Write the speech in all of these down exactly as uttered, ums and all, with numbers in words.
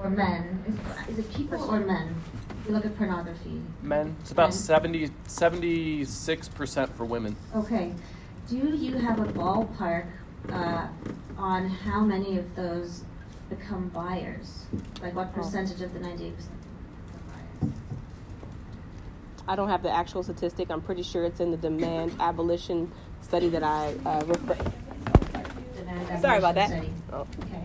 or men, is, is it people or men? You look at pornography. Men. It's about Men. seventy, seventy-six percent for women. Okay. Do you have a ballpark uh, on how many of those become buyers? Like what percentage of the ninety-eight percent become buyers? I don't have the actual statistic. I'm pretty sure it's in the demand abolition study that I uh, refer. Demand Sorry about that. study. Oh. Okay.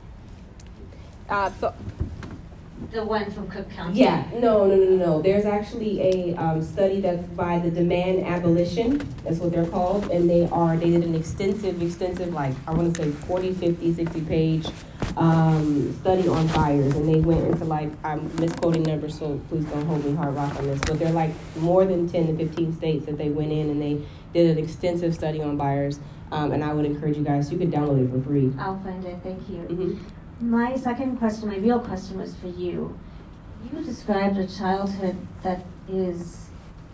Uh, so. The one from Cook County? Yeah, no, no, no, no. There's actually a um, study that's by the Demand Abolition, that's what they're called, and they are, they did an extensive, extensive, like, I want to say forty, fifty, sixty page um, study on buyers, and they went into, like, I'm misquoting numbers, so please don't hold me hard rock on this, but they're like more than ten to fifteen states that they went in, and they did an extensive study on buyers, um, and I would encourage you guys, you can download it for free. I'll find it, thank you. Mm-hmm. My second question, my real question was for you. You described a childhood that is,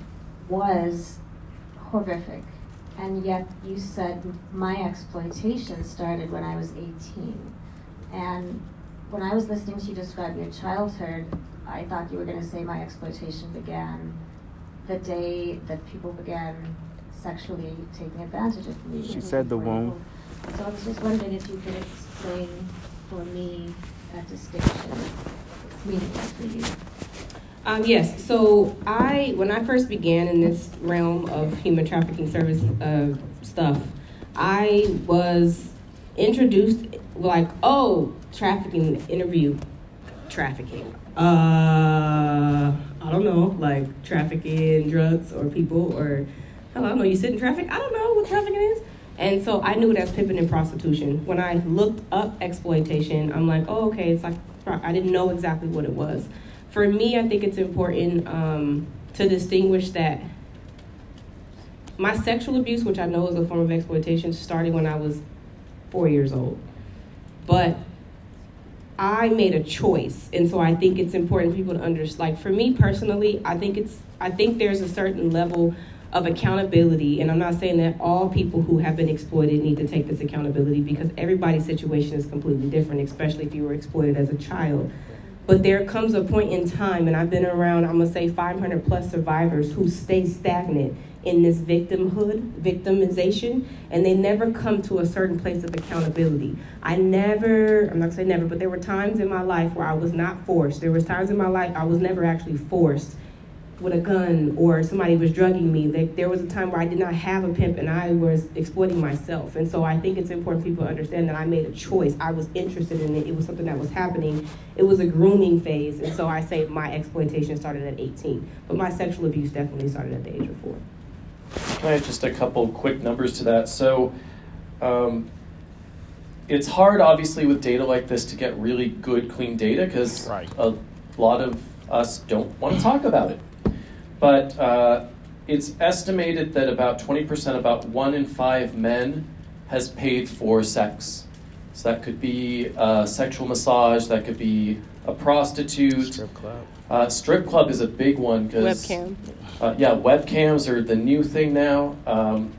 was horrific, and yet you said my exploitation started when I was eighteen. And when I was listening to you describe your childhood, I thought you were going to say my exploitation began the day that people began sexually taking advantage of me. She said the womb. So I was just wondering if you could explain for me that distinction. It's meaningful for you. Um, yes, so I, when I first began in this realm of human trafficking service uh, stuff, I was introduced like, oh, trafficking, interview, trafficking. Uh, I don't know, like trafficking drugs or people or, hell, I don't know, you sit in traffic? I don't know what trafficking is. And so I knew it as pimping and prostitution. When I looked up exploitation, I'm like, oh, okay, it's like, I didn't know exactly what it was. For me, I think it's important um, to distinguish that my sexual abuse, which I know is a form of exploitation, started when I was four years old. But I made a choice, and so I think it's important for people to understand. Like for me personally, I think it's, I think there's a certain level of accountability, and I'm not saying that all people who have been exploited need to take this accountability because everybody's situation is completely different, especially if you were exploited as a child. But there comes a point in time, and I've been around, I'm gonna say five hundred plus survivors who stay stagnant in this victimhood, victimization, and they never come to a certain place of accountability. I never, I'm not gonna say never, but there were times in my life where I was not forced. There was times in my life I was never actually forced with a gun or somebody was drugging me. Like, there was a time where I did not have a pimp and I was exploiting myself. And so I think it's important for people to understand that I made a choice. I was interested in it. It was something that was happening. It was a grooming phase. And so I say my exploitation started at eighteen. But my sexual abuse definitely started at the age of four. Can I add just a couple quick numbers to that? So um, it's hard, obviously, with data like this to get really good, clean data because right. a lot of us don't want to talk about it. But uh, it's estimated that about twenty percent, about one in five men has paid for sex. So that could be a sexual massage, that could be a prostitute. Strip club. Uh, strip club is a big one because Webcam. Uh, yeah, webcams are the new thing now. Um,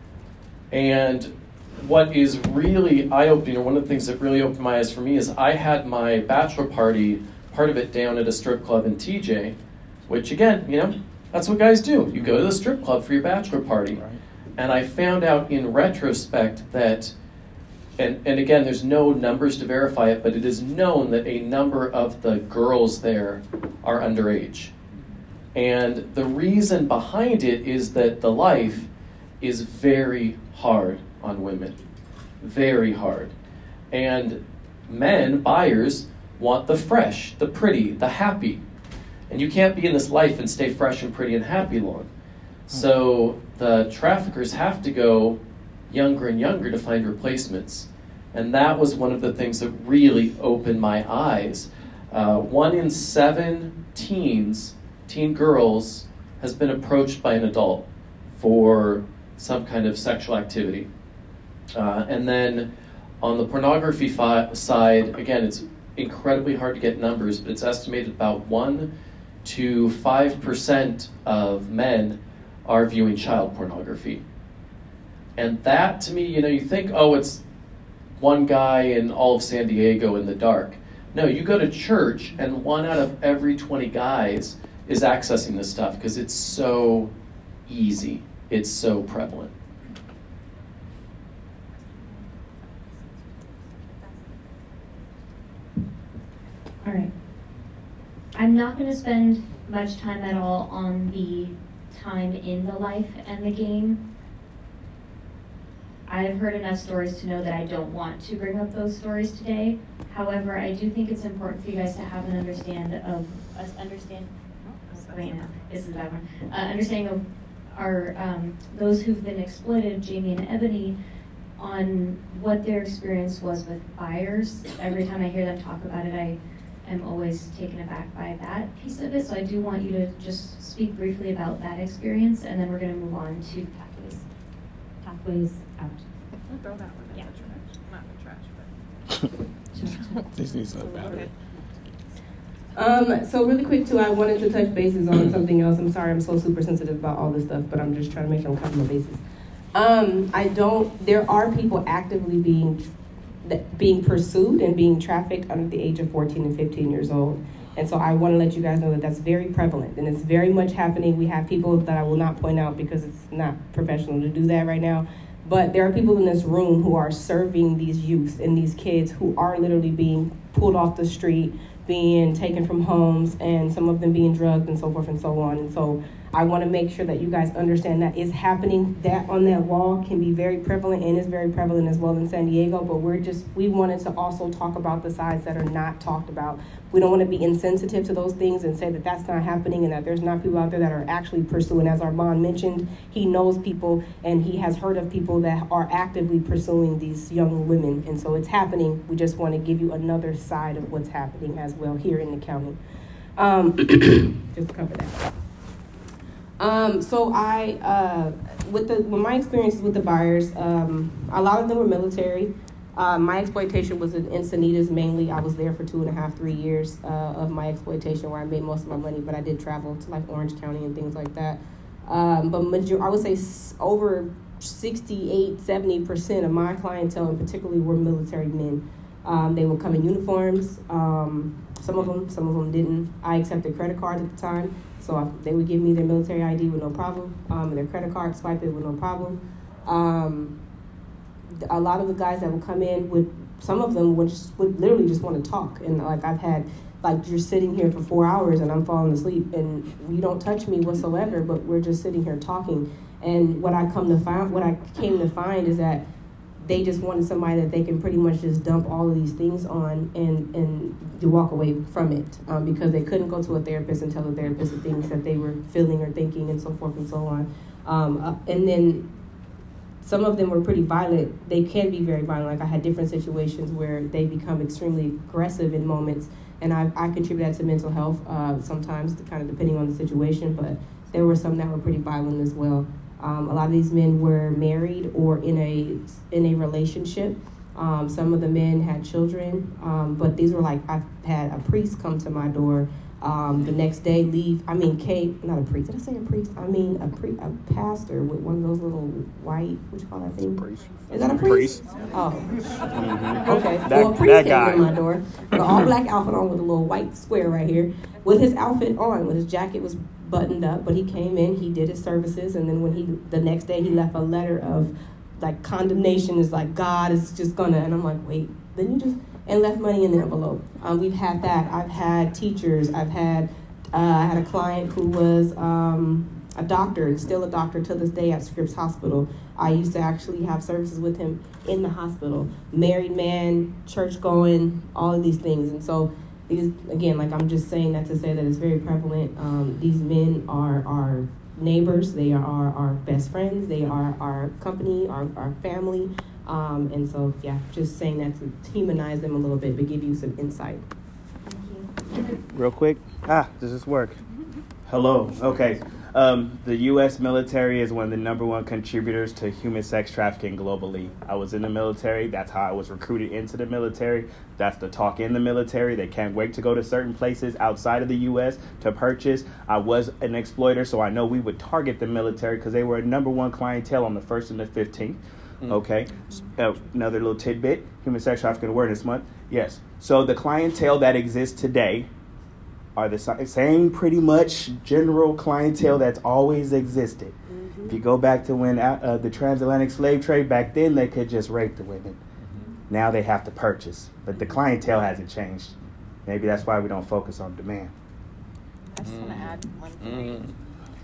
and what is really eye-opening, or one of the things that really opened my eyes for me, is I had my bachelor party, part of it down at a strip club in T J, which again, you know, that's what guys do. You go to the strip club for your bachelor party. Right. And I found out in retrospect that, and, and again, there's no numbers to verify it, but it is known that a number of the girls there are underage. And the reason behind it is that the life is very hard on women. Very hard. And men, buyers, want the fresh, the pretty, the happy. And you can't be in this life and stay fresh and pretty and happy long. So the traffickers have to go younger and younger to find replacements. And that was one of the things that really opened my eyes. Uh, one in seven teens, teen girls, has been approached by an adult for some kind of sexual activity. Uh, and then on the pornography fi- side, again, it's incredibly hard to get numbers, but it's estimated about one to five percent of men are viewing child pornography. And that, to me, you know, you think, oh, it's one guy in all of San Diego in the dark. No, you go to church, and one out of every twenty guys is accessing this stuff because it's so easy. It's so prevalent. All right. I'm not going to spend much time at all on the time in the life and the game. I've heard enough stories to know that I don't want to bring up those stories today. However, I do think it's important for you guys to have an understand of us understand. Oh, wait, no, this is a bad one. Uh, understanding of our um, those who've been exploited, Jamie and Ebony, on what their experience was with buyers. Every time I hear them talk about it, I am always taken aback by that piece of it. So I do want you to just speak briefly about that experience, and then we're going to move on to pathways. Pathways out. We'll throw that one in Yeah. the trash. Not the trash, but. This needs a battery. Um, so really quick too, I wanted to touch bases on something else. I'm sorry I'm so super sensitive about all this stuff, but I'm just trying to make sure I'm covering my bases. Um, I don't, there are people actively being that being pursued and being trafficked under the age of fourteen and fifteen years old. And so I want to let you guys know that that's very prevalent and it's very much happening. We have people that I will not point out because it's not professional to do that right now. But there are people in this room who are serving these youth and these kids who are literally being pulled off the street, being taken from homes, and some of them being drugged and so forth and so on. And so I want to make sure that you guys understand that is happening. That on that wall can be very prevalent and is very prevalent as well in San Diego, but we're just, we wanted to also talk about the sides that are not talked about. We don't want to be insensitive to those things and say that that's not happening and that there's not people out there that are actually pursuing. As Armand mentioned, he knows people and he has heard of people that are actively pursuing these young women. And so it's happening. We just want to give you another side of what's happening as well here in the county. Um, just to cover that. Um, so I, uh, with the, with my experiences with the buyers, um, a lot of them were military. Uh, my exploitation was in Encinitas mainly. I was there for two and a half, three years uh, of my exploitation where I made most of my money, but I did travel to like Orange County and things like that. Um, but major- I would say s- over sixty-eight, seventy percent of my clientele in particularly were military men. Um, they would come in uniforms. Um, some of them, some of them didn't. I accepted credit cards at the time. So I, they would give me their military I D with no problem, um, and their credit card, swipe it with no problem. Um, a lot of the guys that would come in would, some of them would just would literally just want to talk. And like I've had, like you're sitting here for four hours and I'm falling asleep and you don't touch me whatsoever, but we're just sitting here talking. And what I come to find, what I came to find is that they just wanted somebody that they can pretty much just dump all of these things on and, and to walk away from it um, because they couldn't go to a therapist and tell the therapist the things that they were feeling or thinking and so forth and so on. Um, uh, and then some of them were pretty violent. They can be very violent. Like I had different situations where they become extremely aggressive in moments, and I, I contribute that to mental health uh, sometimes, kind of depending on the situation, but there were some that were pretty violent as well. Um, a lot of these men were married or in a in a relationship. Um, some of the men had children, um, but these were like, I've had a priest come to my door um, the next day, leave, I mean, came, not a priest, did I say a priest? I mean, a, pre, a pastor with one of those little white, what you call that thing? Priest. Is that a priest? Priest. Oh, Mm-hmm. okay. That, well, a priest that came guy. to my door with an all black outfit on with a little white square right here, with his outfit on, with his jacket was buttoned up, but he came in, he did his services, and then when he, the next day he left a letter of like condemnation, is like, God is just gonna, and I'm like, wait, then you just, and left money in the envelope. Um, we've had that. I've had teachers, I've had, uh, I had a client who was um, a doctor, still a doctor to this day at Scripps Hospital. I used to actually have services with him in the hospital. Married man, church going, all of these things. And so these, again, like I'm just saying that to say that it's very prevalent. Um, these men are our neighbors, they are our, our best friends, they are our company, our, our family. Um, and so, yeah, just saying that to humanize them a little bit, but give you some insight. Thank you. Real quick. Ah, does this work? Hello. Okay. Um, the U S military is one of the number one contributors to human sex trafficking globally. I was in the military. That's how I was recruited into the military. That's the talk in the military. They can't wait to go to certain places outside of the U S to purchase. I was an exploiter, so I know we would target the military because they were a number one clientele on the first and the fifteenth. Mm. Okay. Uh, another little tidbit, Human Sex Trafficking Awareness Month. Yes. So the clientele that exists today are the same pretty much general clientele that's always existed. Mm-hmm. If you go back to when uh, the transatlantic slave trade, back then they could just rape the women. Mm-hmm. Now they have to purchase. But the clientele hasn't changed. Maybe that's why we don't focus on demand. I just want to add one thing. Mm.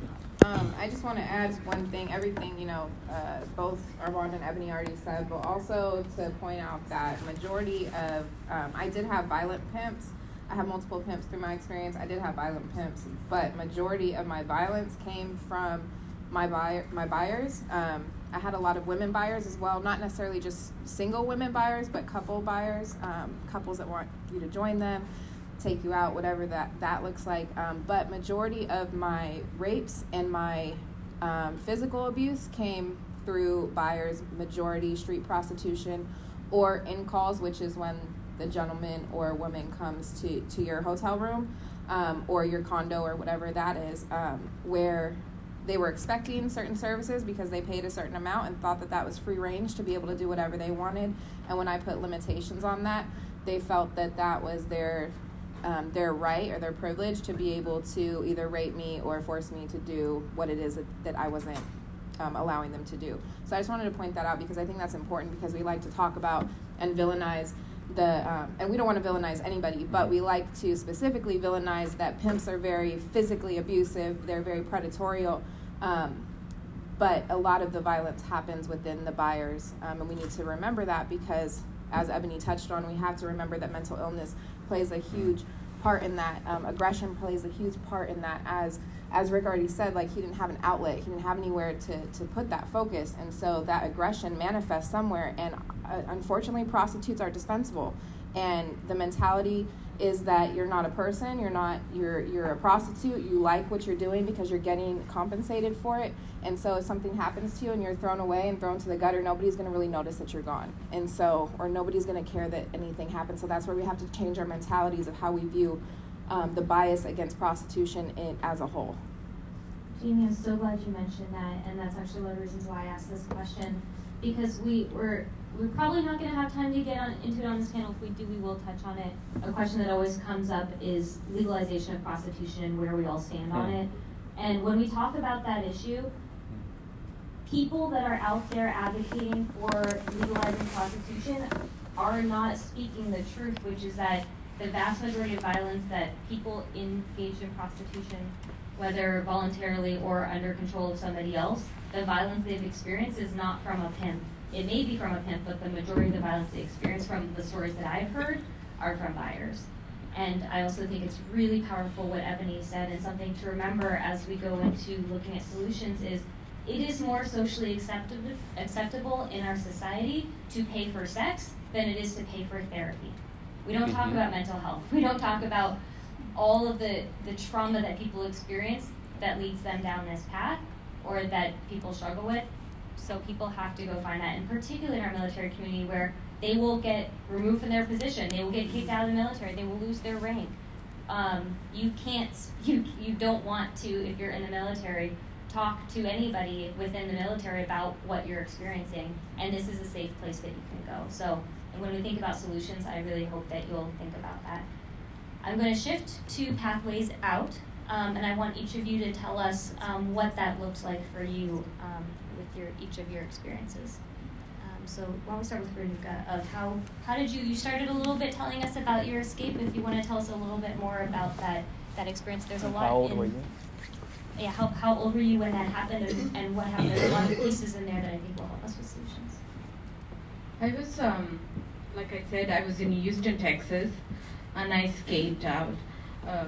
Um, I just want to add one thing. Everything, you know, uh, both Armand and Ebony already said, but also to point out that majority of, um, I did have violent pimps. I have multiple pimps through my experience. I did have violent pimps, but majority of my violence came from my buyer, my buyers. Um, I had a lot of women buyers as well, not necessarily just single women buyers, but couple buyers, um, couples that want you to join them, take you out, whatever that, that looks like. Um, but majority of my rapes and my um, physical abuse came through buyers, majority street prostitution or in calls, which is when the gentleman or woman comes to, to your hotel room um, or your condo or whatever that is, um, where they were expecting certain services because they paid a certain amount and thought that that was free range to be able to do whatever they wanted. And when I put limitations on that, they felt that that was their um, their right or their privilege to be able to either rape me or force me to do what it is that, that I wasn't um, allowing them to do. So I just wanted to point that out because I think that's important because we like to talk about and villainize the, um, and we don't want to villainize anybody, but we like to specifically villainize that pimps are very physically abusive, they're very predatory, um, but a lot of the violence happens within the buyers, um, and we need to remember that because, as Ebony touched on, we have to remember that mental illness plays a huge part in that, um, aggression plays a huge part in that, as as Rick already said, like he didn't have an outlet, he didn't have anywhere to, to put that focus, and so that aggression manifests somewhere, and uh, unfortunately prostitutes are dispensable, and the mentality is that you're not a person, you're not, you're you're a prostitute, you like what you're doing because you're getting compensated for it, and so if something happens to you and you're thrown away and thrown to the gutter, nobody's going to really notice that you're gone, and so, or nobody's going to care that anything happened, so that's where we have to change our mentalities of how we view Um, the bias against prostitution in, as a whole. Jamie, I'm so glad you mentioned that, and that's actually one of the reasons why I asked this question, because we were we're probably not going to have time to get on, into it on this panel. If we do, we will touch on it. A question that always comes up is legalization of prostitution and where we all stand on it. And when we talk about that issue, people that are out there advocating for legalizing prostitution are not speaking the truth, which is that the vast majority of violence that people engaged in prostitution, whether voluntarily or under control of somebody else, the violence they've experienced is not from a pimp. It may be from a pimp, but the majority of the violence they experience from the stories that I've heard are from buyers. And I also think it's really powerful what Ebony said, and something to remember as we go into looking at solutions is it is more socially acceptable, acceptable in our society to pay for sex than it is to pay for therapy. We don't talk about mental health. We don't talk about all of the, the trauma that people experience that leads them down this path or that people struggle with. So people have to go find that, and particularly in our military community where they will get removed from their position, they will get kicked out of the military, they will lose their rank. Um, you can't, you, you don't want to, if you're in the military, talk to anybody within the military about what you're experiencing, and this is a safe place that you can go. So. And when we think about solutions, I really hope that you'll think about that. I'm going to shift to pathways out, um, and I want each of you to tell us um, what that looks like for you um, with your each of your experiences. Um, so why don't we start with Renuka, of how, how did you, you started a little bit telling us about your escape. If you want to tell us a little bit more about that, that experience. There's a lot How old in, were you? Yeah, how, how old were you when that happened, and, and what happened? There's a lot of pieces in there that I think will help us with solutions. I was, um, like I said, I was in Houston, Texas, and I escaped out. Um,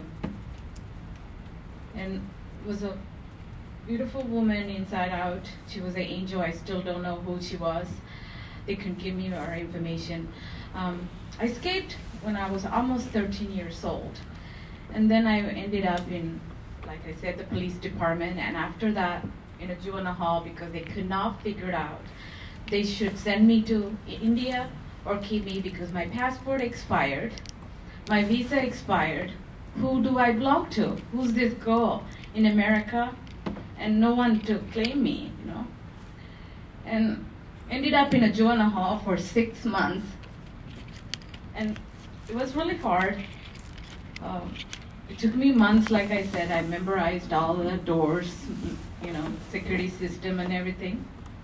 and was a beautiful woman inside out. She was an angel. I still don't know who she was. They couldn't give me our information. Um, I escaped when I was almost thirteen years old. And then I ended up in, like I said, the police department. And after that, in a juvenile hall because they could not figure it out. They should send me to India or keep me because my passport expired, my visa expired. Who do I belong to? Who's this girl in America? And no one to claim me, you know. And ended up in a juvenile hall for six months. And it was really hard. Um, it took me months, like I said. I memorized all the doors, you know, security system and everything.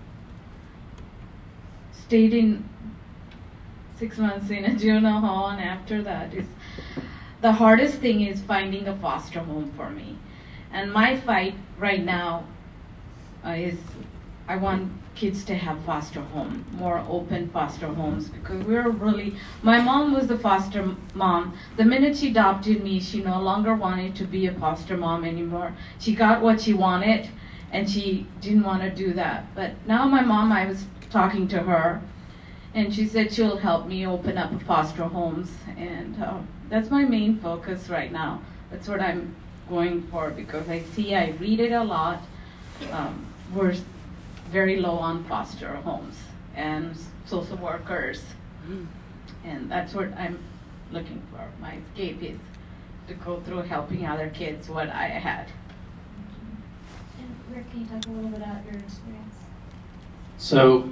Stayed in six months in a juvenile hall, and after that is the hardest thing is finding a foster home for me. And my fight right now uh, is I want kids to have foster home, more open foster homes, because we're really, my mom was the foster mom. The minute she adopted me, she no longer wanted to be a foster mom anymore. She got what she wanted, and she didn't want to do that. But now my mom, I was talking to her, and she said she'll help me open up foster homes, and uh, that's my main focus right now. That's what I'm going for, because I see, I read it a lot. Um, we're very low on foster homes and social workers, and that's what I'm looking for. My escape is to go through helping other kids what I had. And Rick, can you talk a little bit about your experience? So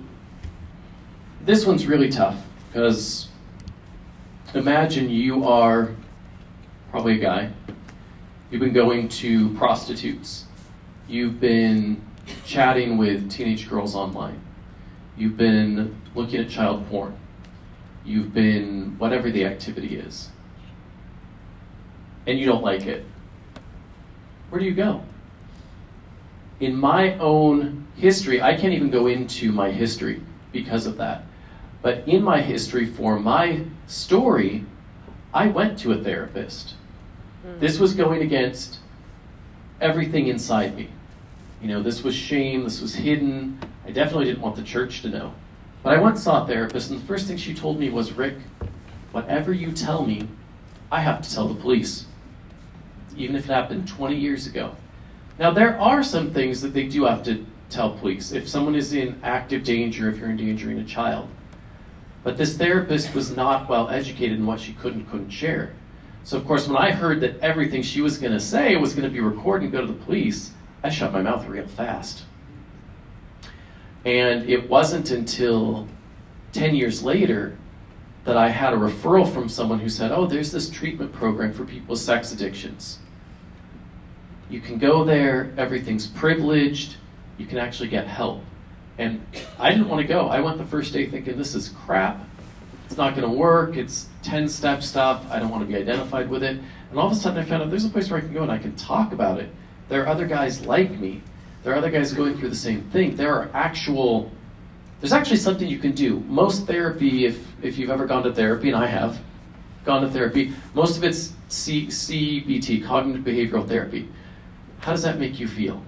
this one's really tough, because imagine you are probably a guy. You've been going to prostitutes. You've been chatting with teenage girls online. You've been looking at child porn. You've been whatever the activity is. And you don't like it. Where do you go? In my own history, I can't even go into my history because of that. But in my history, for my story, I went to a therapist. This was going against everything inside me. You know, this was shame, this was hidden. I definitely didn't want the church to know. But I once saw a therapist, and the first thing she told me was, Rick, whatever you tell me, I have to tell the police, even if it happened twenty years ago. Now, there are some things that they do have to tell police. If someone is in active danger, if you're endangering a child. But this therapist was not well educated in what she could and couldn't share. So, of course, when I heard that everything she was going to say was going to be recorded and go to the police, I shut my mouth real fast. And it wasn't until ten years later that I had a referral from someone who said, oh, there's this treatment program for people with sex addictions. You can go there, everything's privileged, you can actually get help. And I didn't want to go. I went the first day thinking, this is crap. It's not going to work. It's ten-step stuff. I don't want to be identified with it. And all of a sudden I found out there's a place where I can go and I can talk about it. There are other guys like me. There are other guys going through the same thing. There are actual, there's actually something you can do. Most therapy, if, if you've ever gone to therapy, and I have gone to therapy, most of it's C, C B T, cognitive behavioral therapy. How does that make you feel?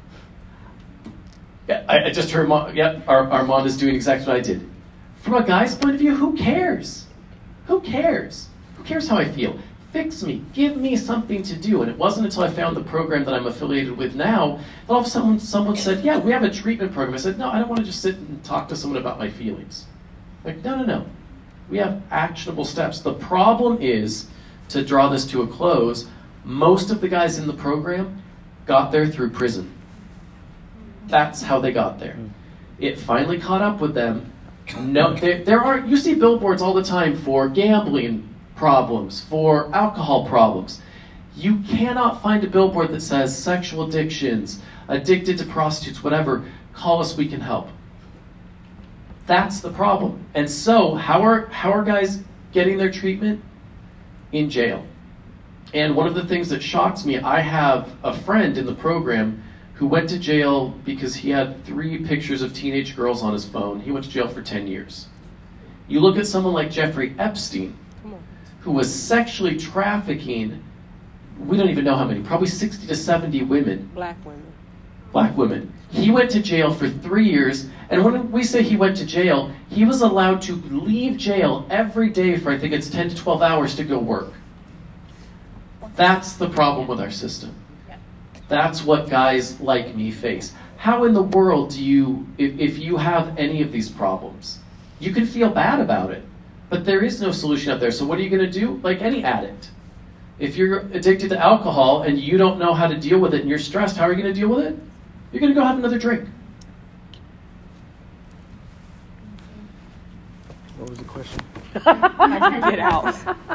Yeah, I, I just heard, Mom, yeah, our, Armand is doing exactly what I did. From a guy's point of view, who cares? Who cares? Who cares how I feel? Fix me. Give me something to do. And it wasn't until I found the program that I'm affiliated with now that all of a sudden someone said, yeah, we have a treatment program. I said, no, I don't want to just sit and talk to someone about my feelings. Like, no, no, no. We have actionable steps. The problem is, to draw this to a close, most of the guys in the program got there through prison. That's how they got there. It finally caught up with them. No, there, there are, you see billboards all the time for gambling problems, for alcohol problems. You cannot find a billboard that says sexual addictions, addicted to prostitutes, whatever, call us, we can help. That's the problem. And so, how are, how are guys getting their treatment? In jail. And one of the things that shocks me, I have a friend in the program who went to jail because he had three pictures of teenage girls on his phone. He went to jail for ten years. You look at someone like Jeffrey Epstein, who was sexually trafficking, we don't even know how many, probably sixty to seventy women. Black women. Black women. He went to jail for three years, and when we say he went to jail, he was allowed to leave jail every day for, I think it's ten to twelve hours to go work. That's the problem with our system. That's what guys like me face. How in the world do you, if, if you have any of these problems, you can feel bad about it, but there is no solution out there. So what are you going to do? Like any addict. If you're addicted to alcohol and you don't know how to deal with it and you're stressed, how are you going to deal with it? You're going to go have another drink. What was the question? Get out.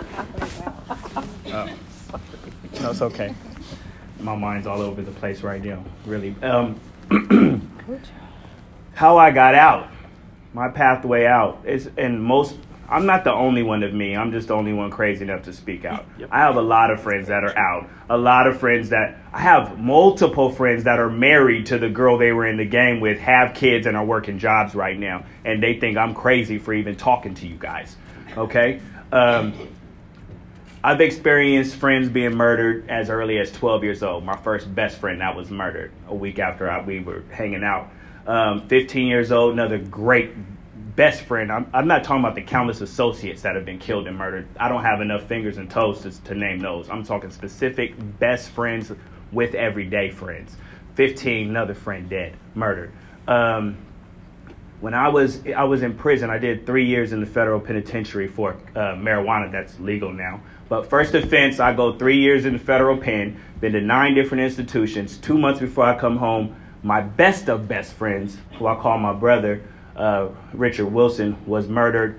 Uh, no, it's okay. My mind's all over the place right now, really. Um, how I got out, my pathway out is, and most, I'm not the only one of me. I'm just the only one crazy enough to speak out. Yep. I have a lot of friends that are out. A lot of friends that, I have multiple friends that are married to the girl they were in the game with, have kids and are working jobs right now. And they think I'm crazy for even talking to you guys. Okay? Um, I've experienced friends being murdered as early as twelve years old. My first best friend that was murdered a week after I, we were hanging out. Um, fifteen years old, another great best friend. I'm, I'm not talking about the countless associates that have been killed and murdered. I don't have enough fingers and toes to, to name those. I'm talking specific best friends with everyday friends. fifteen, another friend dead, murdered. Um, when I was I was in prison, I did three years in the federal penitentiary for uh, marijuana that's legal now. But first offense, I go three years in the federal pen, been to nine different institutions. Two months before I come home, my best of best friends, who I call my brother, uh, Richard Wilson, was murdered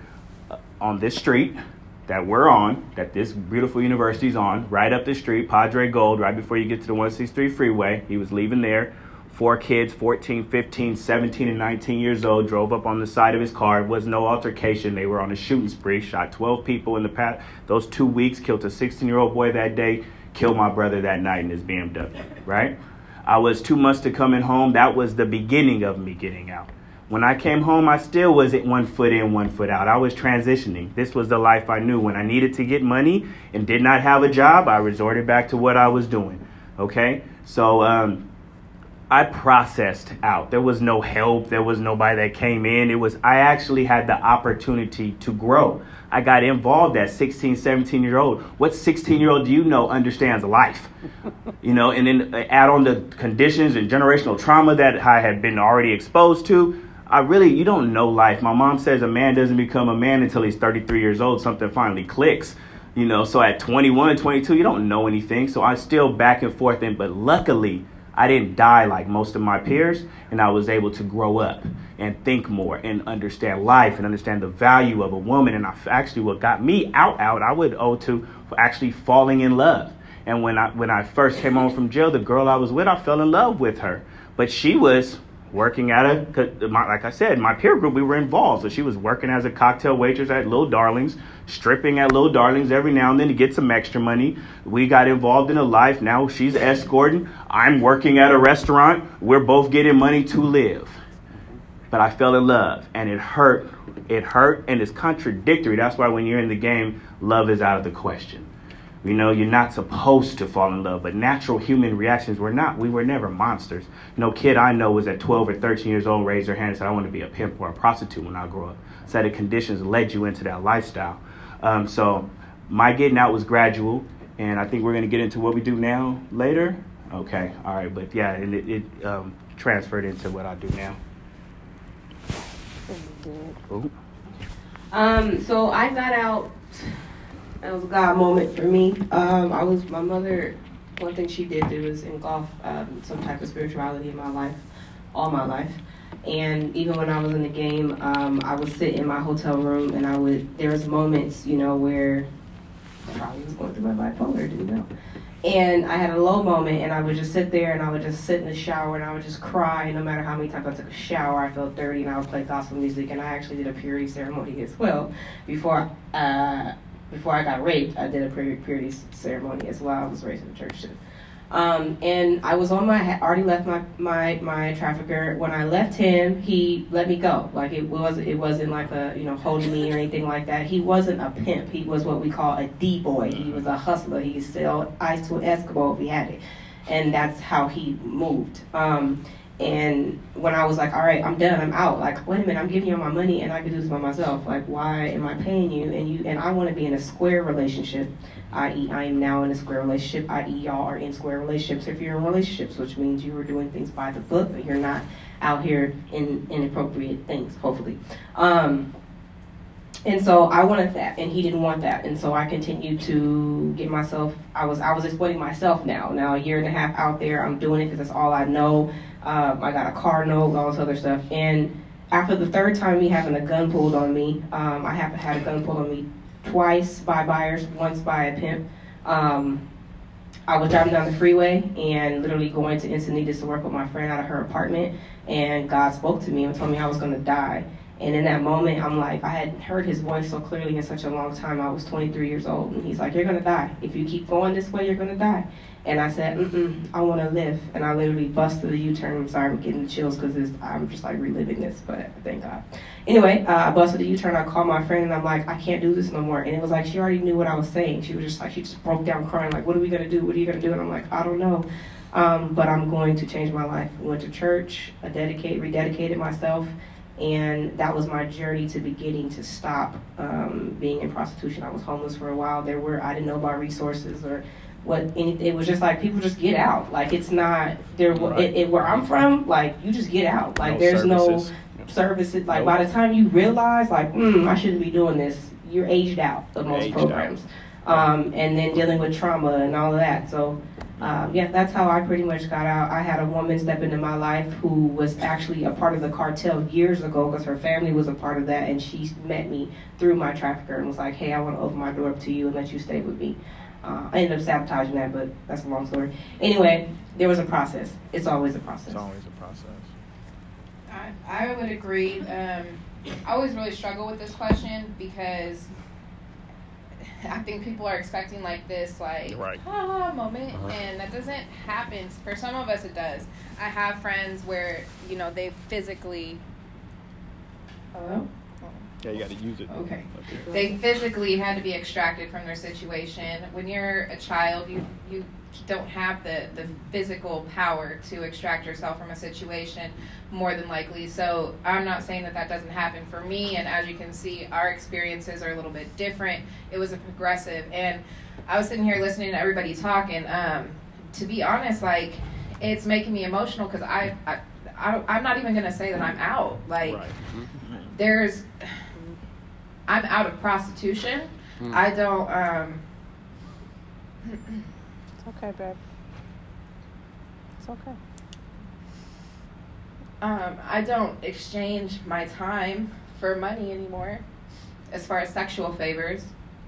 on this street that we're on, that this beautiful university's on, right up the street, Padre Gold, right before you get to the one sixty-three freeway. He was leaving there. Four kids, fourteen, fifteen, seventeen, and nineteen years old, drove up on the side of his car. It was no altercation. They were on a shooting spree, shot twelve people in the past. Those two weeks, killed a sixteen-year-old boy that day, killed my brother that night in his B M W, right? I was two months to coming home. That was the beginning of me getting out. When I came home, I still wasn't one foot in, one foot out. I was transitioning. This was the life I knew. When I needed to get money and did not have a job, I resorted back to what I was doing, okay? So, um... I processed out. There was no help. There was nobody that came in. It was, I actually had the opportunity to grow. I got involved at sixteen, seventeen year old. What sixteen year old do you know understands life? You know, and then add on the conditions and generational trauma that I had been already exposed to. I really, you don't know life. My mom says a man doesn't become a man until he's thirty-three years old. Something finally clicks. You know, so at twenty-one, twenty-two, you don't know anything. So I still back and forth. And, but luckily, I didn't die like most of my peers, and I was able to grow up and think more and understand life and understand the value of a woman. And I actually, what got me out, out, I would owe to actually falling in love. And when I when I first came home from jail, the girl I was with, I fell in love with her. But she was working at a, like I said, my peer group, we were involved. So she was working as a cocktail waitress at Little Darlings, stripping at Little Darlings every now and then to get some extra money. We got involved in a life. Now she's escorting. I'm working at a restaurant. We're both getting money to live. But I fell in love, and it hurt. It hurt, and it's contradictory. That's why when you're in the game, love is out of the question. You know, you're not supposed to fall in love, but natural human reactions were not. We were never monsters. No kid I know was at twelve or thirteen years old, raised their hand and said, I want to be a pimp or a prostitute when I grow up. So the conditions led you into that lifestyle. Um, so my getting out was gradual, and I think we're going to get into what we do now later. Okay, all right, but yeah, and it, it um, transferred into what I do now. Ooh. Um, so I got out. It was a God moment for me. Um, I was, my mother, one thing she did do was engulf um, some type of spirituality in my life, all my life. And even when I was in the game, um, I would sit in my hotel room and I would, there was moments, you know, where I probably was going through my bipolar, didn't know. And I had a low moment and I would just sit there and I would just sit in the shower and I would just cry. No matter how many times I took a shower, I felt dirty, and I would play gospel music. And I actually did a purity ceremony as well before uh, Before I got raped. I did a purity ceremony as well. I was raised in the church too. Um, and I was on my, I already left my, my, my trafficker. When I left him, he let me go. Like it was, it wasn't like a, you know, holding me or anything like that. He wasn't a pimp. He was what we call a D-boy. He was a hustler. He could sell ice to an Eskimo if he had it. And that's how he moved. Um, And when I was like, all right, I'm done, I'm out. Like, wait a minute, I'm giving you all my money and I can do this by myself. Like, why am I paying you? And you and I want to be in a square relationship, that is I am now in a square relationship, that is y'all are in square relationships if you're in relationships, which means you are doing things by the book, but you're not out here in inappropriate things, hopefully. Um, and so I wanted that, and he didn't want that. And so I continued to get myself, I was I was exploiting myself now. Now a year and a half out there, I'm doing it because that's all I know. Um, I got a car note, all this other stuff. And after the third time me having a gun pulled on me, um, I have had a gun pulled on me twice by buyers, once by a pimp. Um, I was driving down the freeway and literally going to Encinitas to work with my friend out of her apartment, and God spoke to me and told me I was going to die. And in that moment, I'm like, I hadn't heard his voice so clearly in such a long time. I was twenty-three years old, and he's like, you're going to die. If you keep going this way, you're going to die. And I said, mm-mm, I want to live. And I literally busted the U-turn. I'm sorry, I'm getting the chills because I'm just like reliving this, but thank God. Anyway, uh, I busted the U-turn. I called my friend, and I'm like, I can't do this no more. And it was like she already knew what I was saying. She was just like, she just broke down crying, like, what are we going to do? What are you going to do? And I'm like, I don't know. Um, but I'm going to change my life. I went to church, I dedicated, rededicated myself. And that was my journey to beginning to stop um, being in prostitution. I was homeless for a while. There were, I didn't know about resources or what anything. It was just like, people just get out. Like, it's not, there. Right. It, it, where I'm from, like, you just get out. Like, No there's services. no Yep. services. Like, Nope. by the time you realize, like, mm, I shouldn't be doing this, you're aged out of most Aged programs. Um, and then dealing with trauma and all of that. So, um, yeah, that's how I pretty much got out. I had a woman step into my life who was actually a part of the cartel years ago because her family was a part of that, and she met me through my trafficker and was like, hey, I want to open my door up to you and let you stay with me. Uh, I ended up sabotaging that, but that's a long story. Anyway, there was a process. It's always a process. It's always a process. I, I would agree. Um, I always really struggle with this question because I think people are expecting like this, like, Right. ah moment, Uh-huh. and that doesn't happen. For some of us, it does. I have friends where, you know, they physically. Hello? Yeah, you got to use it. Okay. Okay. They physically had to be extracted from their situation. When you're a child, you you don't have the, the physical power to extract yourself from a situation, more than likely. So I'm not saying that that doesn't happen for me, and as you can see, our experiences are a little bit different. It was a progressive, and I was sitting here listening to everybody talk, and um, to be honest, like, it's making me emotional because I, I, I, I'm not even going to say that I'm out. Like, Right. there's, I'm out of prostitution. Mm. I don't, um, It's okay, babe. It's okay. um, I don't exchange my time for money anymore as far as sexual favors.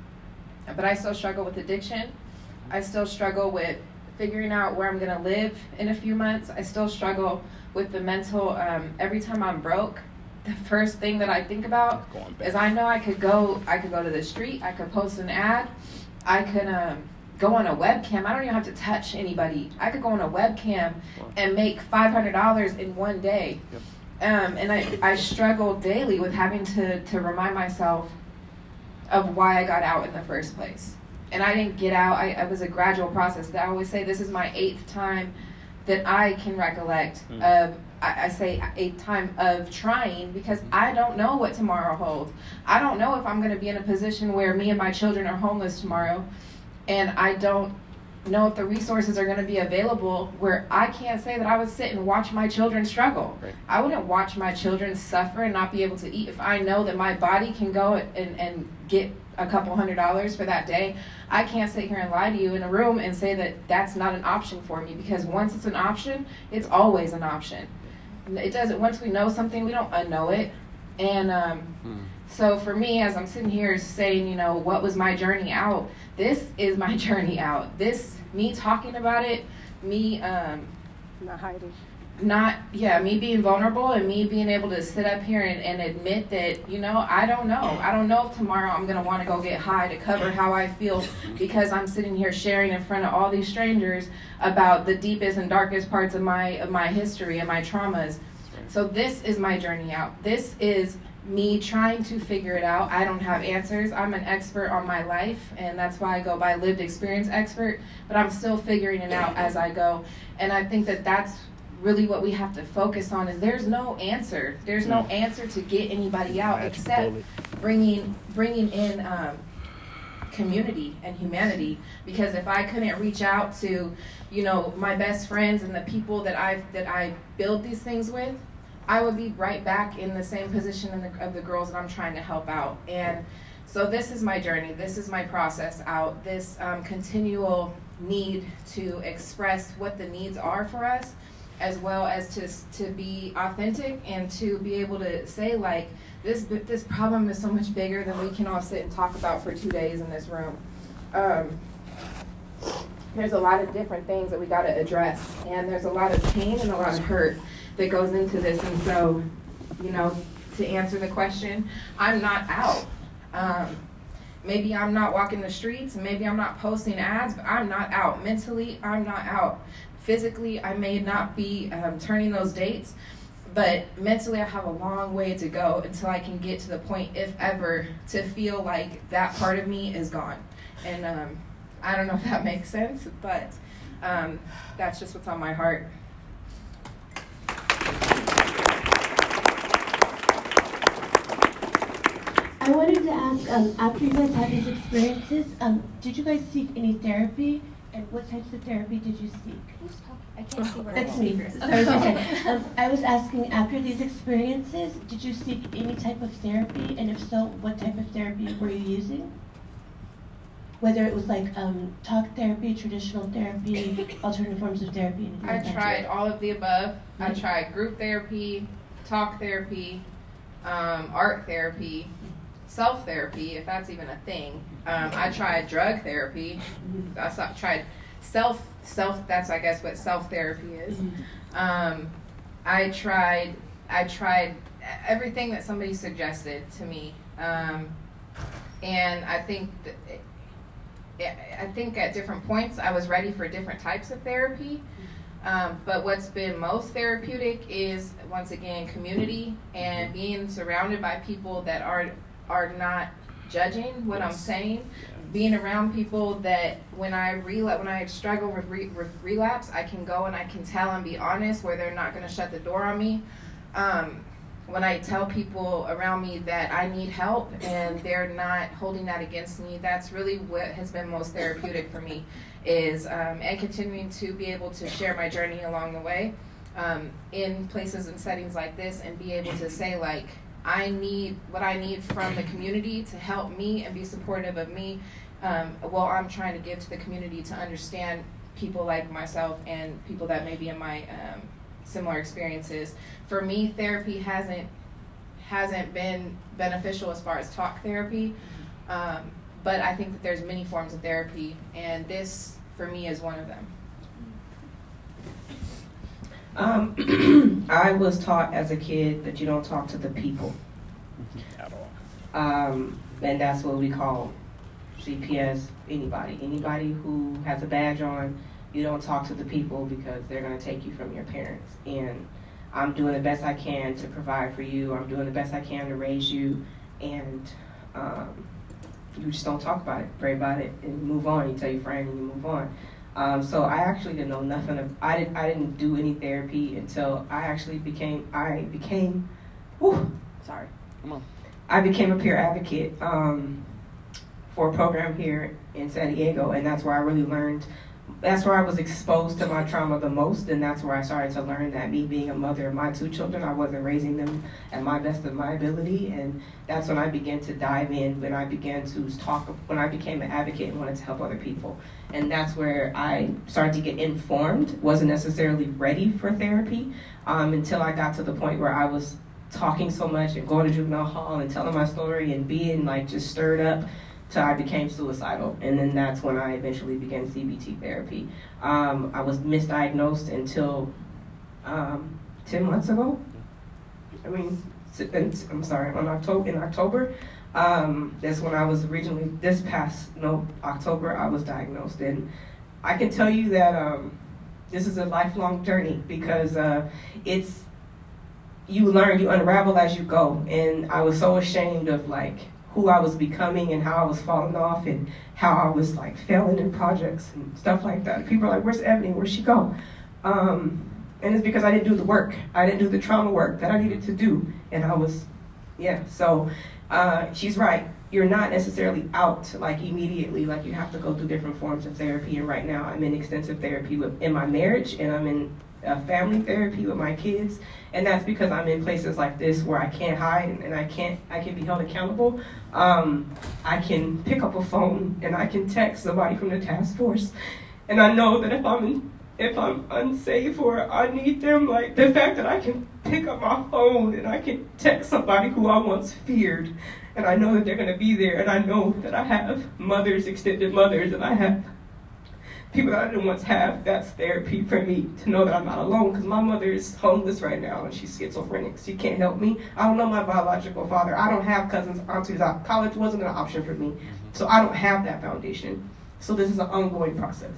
But I still struggle with addiction. I still struggle with figuring out where I'm going to live in a few months. I still struggle with the mental, um, every time I'm broke, the first thing that I think about Going back. is I know I could go, I could go to the street, I could post an ad, I could um, go on a webcam. I don't even have to touch anybody. I could go on a webcam and make five hundred dollars in one day. Yep. Um, and I, I struggle daily with having to, to remind myself of why I got out in the first place. And I didn't get out. I, it was a gradual process. I always say this is my eighth time that I can recollect Mm. of, I, I say eighth time of trying, because I don't know what tomorrow holds. I don't know if I'm going to be in a position where me and my children are homeless tomorrow, and I don't know if the resources are going to be available where I can't say that I would sit and watch my children struggle. Right. I wouldn't watch my children suffer and not be able to eat if I know that my body can go and, and get a couple hundred dollars for that day. I can't sit here and lie to you in a room and say that that's not an option for me, because once it's an option, it's always an option. It doesn't, once we know something, we don't unknow it. And um, Hmm. so for me, as I'm sitting here saying, you know, what was my journey out? This is my journey out. This, me talking about it, me um, Not hiding. not, yeah, me being vulnerable and me being able to sit up here and, and admit that, you know, I don't know. I don't know if tomorrow I'm going to want to go get high to cover how I feel, because I'm sitting here sharing in front of all these strangers about the deepest and darkest parts of my of my history and my traumas. So this is my journey out. This is me trying to figure it out. I don't have answers. I'm an expert on my life, and that's why I go by lived experience expert, but I'm still figuring it out as I go. And I think that that's really what we have to focus on, is there's no answer. There's no answer to get anybody out Magic except bullet. bringing bringing in um, community and humanity. Because if I couldn't reach out to, you know, my best friends and the people that I that I build these things with, I would be right back in the same position in the, of the girls that I'm trying to help out. And so this is my journey. This is my process out. This um, continual need to express what the needs are for us as well as to to be authentic and to be able to say, like, this this problem is so much bigger than we can all sit and talk about for two days in this room. Um, there's a lot of different things that we got to address, and there's a lot of pain and a lot of hurt that goes into this. And so, you know, to answer the question, I'm not out. Um, maybe I'm not walking the streets, maybe I'm not posting ads, but I'm not out. Mentally, I'm not out. Physically, I may not be um, turning those dates, but mentally I have a long way to go until I can get to the point, if ever, to feel like that part of me is gone. And um, I don't know if that makes sense, but um, that's just what's on my heart. I wanted to ask, um, after you guys had these experiences, um, did you guys seek any therapy? And what types of therapy did you seek? Who's talking? I can't see where That's all me. speakers. Sorry, okay. um, I was asking, after these experiences, did you seek any type of therapy? And if so, what type of therapy were you using? Whether it was like um, talk therapy, traditional therapy, alternative forms of therapy. anything I like that. tried all of the above. Mm-hmm. I tried group therapy, talk therapy, um, art therapy, self-therapy, if that's even a thing. Um, I tried drug therapy. I saw, tried self, self, that's I guess what self-therapy is. Um, I tried, I tried everything that somebody suggested to me. Um, and I think that it, I think at different points I was ready for different types of therapy. Um, but what's been most therapeutic is, once again, community and being surrounded by people that are are not judging what I'm saying. Being around people that when I relapse, when I struggle with, re- with relapse, I can go and I can tell and be honest, where they're not going to shut the door on me. Um, when I tell people around me that I need help and they're not holding that against me, that's really what has been most therapeutic for me, is um, and continuing to be able to share my journey along the way um, in places and settings like this, and be able to say, like, I need what I need from the community to help me and be supportive of me um, while I'm trying to give to the community to understand people like myself and people that may be in my um, similar experiences. For me, therapy hasn't hasn't been beneficial as far as talk therapy, um, but I think that there's many forms of therapy, and this, for me, is one of them. Um, I was taught as a kid that you don't talk to the people. At all. Um, and that's what we call C P S, anybody. Anybody who has a badge on, you don't talk to the people because they're going to take you from your parents. And I'm doing the best I can to provide for you. I'm doing the best I can to raise you. And um, you just don't talk about it, pray about it, and move on. You tell your friend and you move on. Um, so I actually didn't know nothing of, I didn't, I didn't do any therapy until I actually became, I became, whew, sorry. Come on. I became a peer advocate um, for a program here in San Diego, and that's where I really learned, that's where I was exposed to my trauma the most, and that's where I started to learn that me being a mother of my two children, I wasn't raising them at my best of my ability, and that's when I began to dive in, when I began to talk, when I became an advocate and wanted to help other people. And that's where I started to get informed, wasn't necessarily ready for therapy um, until I got to the point where I was talking so much and going to juvenile hall and telling my story and being like just stirred up till I became suicidal. And then that's when I eventually began C B T therapy. Um, I was misdiagnosed until um, ten months ago. I mean, I'm sorry, on October, in October. Um, that's when I was originally, this past, no, October, I was diagnosed. And I can tell you that um, this is a lifelong journey because uh, it's, you learn, you unravel as you go. And I was so ashamed of like who I was becoming and how I was falling off and how I was like failing in projects and stuff like that. People are like, where's Ebony? Where'd she go? Um, and it's because I didn't do the work. I didn't do the trauma work that I needed to do. And I was, yeah, so uh, she's right. You're not necessarily out like immediately, like you have to go through different forms of therapy. And right now I'm in extensive therapy with, in my marriage, and I'm in uh, family therapy with my kids. And that's because I'm in places like this where I can't hide and I can't, I can be held accountable. Um, I can pick up a phone and I can text somebody from the task force. And I know that if I'm in if I'm unsafe or I need them. Like the fact that I can pick up my phone and I can text somebody who I once feared, and I know that they're going to be there, and I know that I have mothers, extended mothers, and I have people that I didn't once have. That's therapy for me, to know that I'm not alone, because my mother is homeless right now and she's schizophrenic. She can't help me. I don't know my biological father. I don't have cousins, aunties. College wasn't an option for me, so I don't have that foundation. So this is an ongoing process.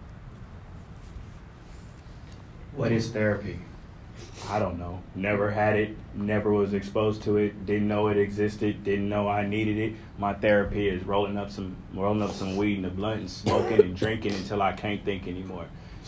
What is therapy? I don't know. Never had it, never was exposed to it, didn't know it existed, didn't know I needed it. My therapy is rolling up some rolling up some weed in a blunt and smoking and drinking until I can't think anymore.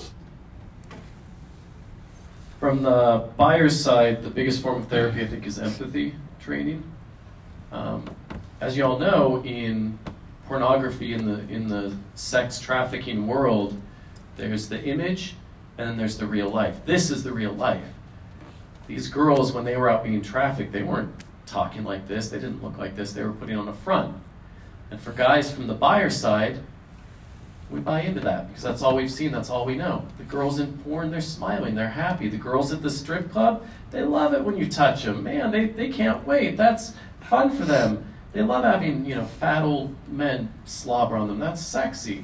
From the buyer's side, the biggest form of therapy, I think, is empathy training. Um, as you all know, in pornography, in the in the sex trafficking world, there's the image and then there's the real life. This is the real life. These girls, when they were out being trafficked, they weren't talking like this, they didn't look like this, they were putting on a front. And for guys from the buyer side, we buy into that because that's all we've seen, that's all we know. The girls in porn, they're smiling, they're happy. The girls at the strip club, they love it when you touch them. Man, they, they can't wait. That's fun for them. They love having, you know, fat old men slobber on them. That's sexy.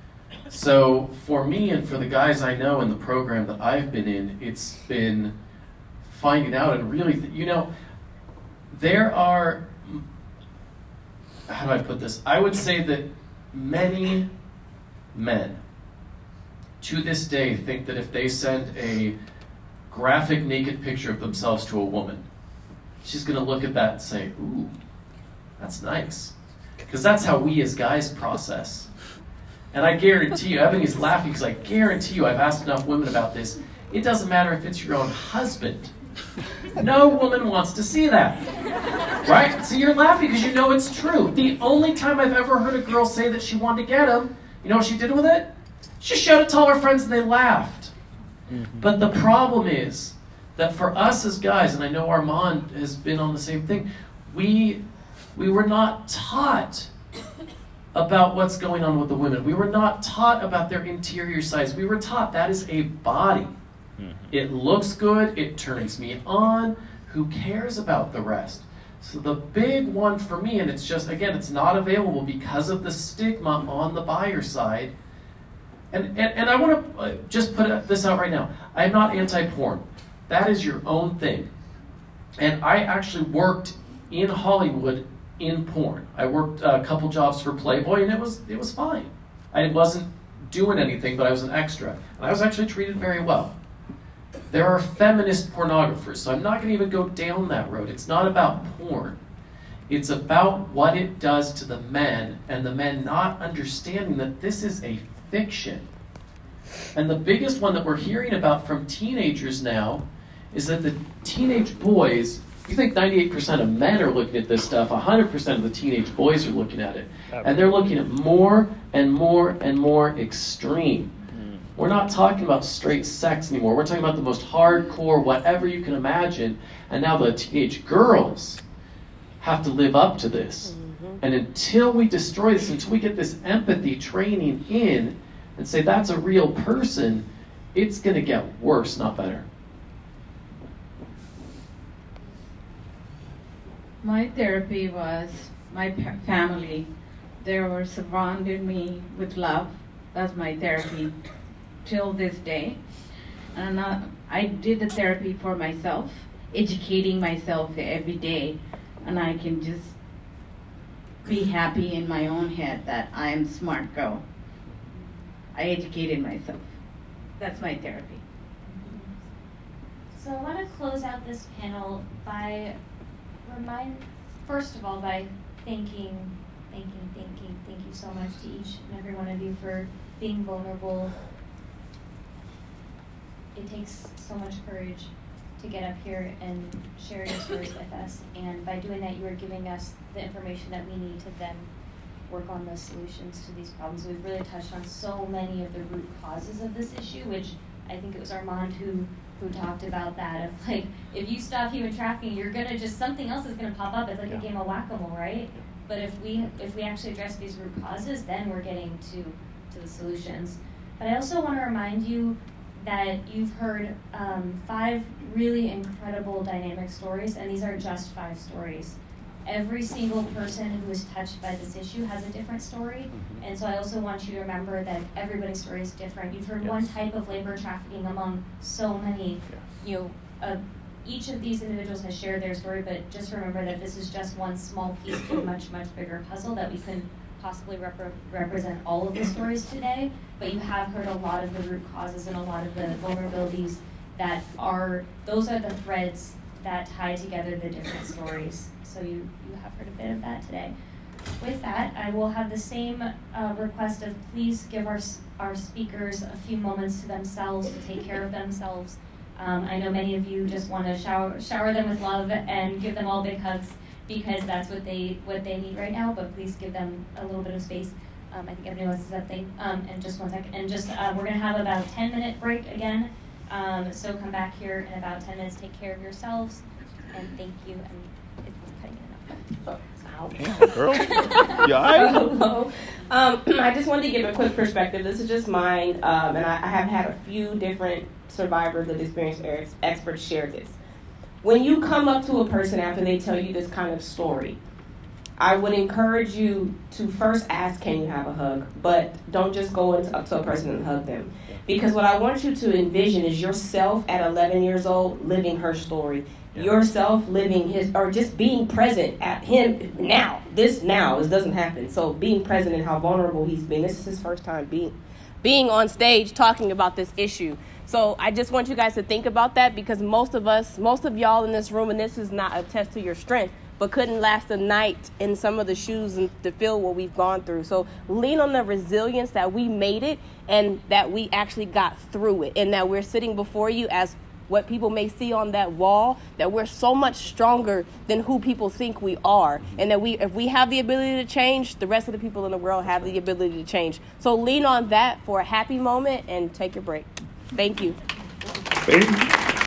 So for me and for the guys I know in the program that I've been in, it's been finding out and really, th- you know, there are, how do I put this? I would say that many men to this day think that if they send a graphic naked picture of themselves to a woman, she's going to look at that and say, ooh, that's nice. Because that's how we as guys process. And I guarantee you, Ebony's laughing because I guarantee you, I've asked enough women about this, it doesn't matter if it's your own husband. No woman wants to see that. Right? So you're laughing because you know it's true. The only time I've ever heard a girl say that she wanted to get him, you know what she did with it? She showed it to all her friends and they laughed. Mm-hmm. But the problem is that for us as guys, and I know Armand has been on the same thing, we we were not taught about what's going on with the women. We were not taught about their interior size. We were taught that is a body. Mm-hmm. It looks good, it turns me on, who cares about the rest? So the big one for me, and it's just, again, it's not available because of the stigma on the buyer side. And, and, and I want to just put this out right now. I'm not anti-porn. That is your own thing. And I actually worked in Hollywood in porn. I worked a couple jobs for Playboy, and it was it was fine. I wasn't doing anything, but I was an extra. And I was actually treated very well. There are feminist pornographers, so I'm not going to even go down that road. It's not about porn. It's about what it does to the men, and the men not understanding that this is a fiction. And the biggest one that we're hearing about from teenagers now is that the teenage boys, you think ninety-eight percent of men are looking at this stuff, one hundred percent of the teenage boys are looking at it. And they're looking at more and more and more extreme. We're not talking about straight sex anymore. We're talking about the most hardcore, whatever you can imagine. And now the teenage girls have to live up to this. Mm-hmm. And until we destroy this, until we get this empathy training in and say that's a real person, it's going to get worse, not better. My therapy was my pa- family. They were surrounded me with love. That's my therapy till this day. And uh, I did the therapy for myself, educating myself every day, and I can just be happy in my own head that I am a smart girl. I educated myself. That's my therapy. So I want to close out this panel by remind, first of all, by thanking, thanking, thanking, thank you so much to each and every one of you for being vulnerable. It takes so much courage to get up here and share your stories with us, and by doing that, you are giving us the information that we need to then work on the solutions to these problems. We've really touched on so many of the root causes of this issue, which I think it was Armand who who talked about that, of like, if you stop human trafficking, you're gonna just, something else is gonna pop up. It's like yeah. a game of whack-a-mole, right? But if we if we actually address these root causes, then we're getting to, to the solutions. But I also want to remind you that you've heard um, five really incredible dynamic stories, and these are just five stories. Every single person who is touched by this issue has a different story, and so I also want you to remember that everybody's story is different. You've heard yes. one type of labor trafficking among so many, yes. you know, uh, each of these individuals has shared their story, but just remember that this is just one small piece of a much, much bigger puzzle that we couldn't possibly rep- represent all of the stories today, but you have heard a lot of the root causes and a lot of the vulnerabilities that are, those are the threads that tie together the different stories. So you, you have heard a bit of that today. With that, I will have the same uh, request of please give our, our speakers a few moments to themselves to take care of themselves. Um, I know many of you just want to shower shower them with love and give them all big hugs because that's what they what they need right now. But please give them a little bit of space. Um, I think everybody wants that thing. Um, and just one second. And just uh, we're gonna have about a ten minute break again. Um, so come back here in about ten minutes. Take care of yourselves, and thank you. And it's cutting it up. Ow. Damn, girl. You all right? Hello. Um, I just wanted to give a quick perspective. This is just mine, um, and I, I have had a few different survivors of experience experts share this. When you come up to a person after they tell you this kind of story, I would encourage you to first ask, can you have a hug? But don't just go up to a person and hug them. Because what I want you to envision is yourself at eleven years old living her story. Yourself living his, or just being present at him now. This now, this doesn't happen. So being present and how vulnerable he's been. This is his first time being, being on stage talking about this issue. So I just want you guys to think about that because most of us, most of y'all in this room, and this is not a test to your strength, but couldn't last a night in some of the shoes and to feel what we've gone through. So lean on the resilience that we made it and that we actually got through it and that we're sitting before you as what people may see on that wall, that we're so much stronger than who people think we are. And that we, if we have the ability to change, the rest of the people in the world have the ability to change. So lean on that for a happy moment and take your break. Thank you. Thank you.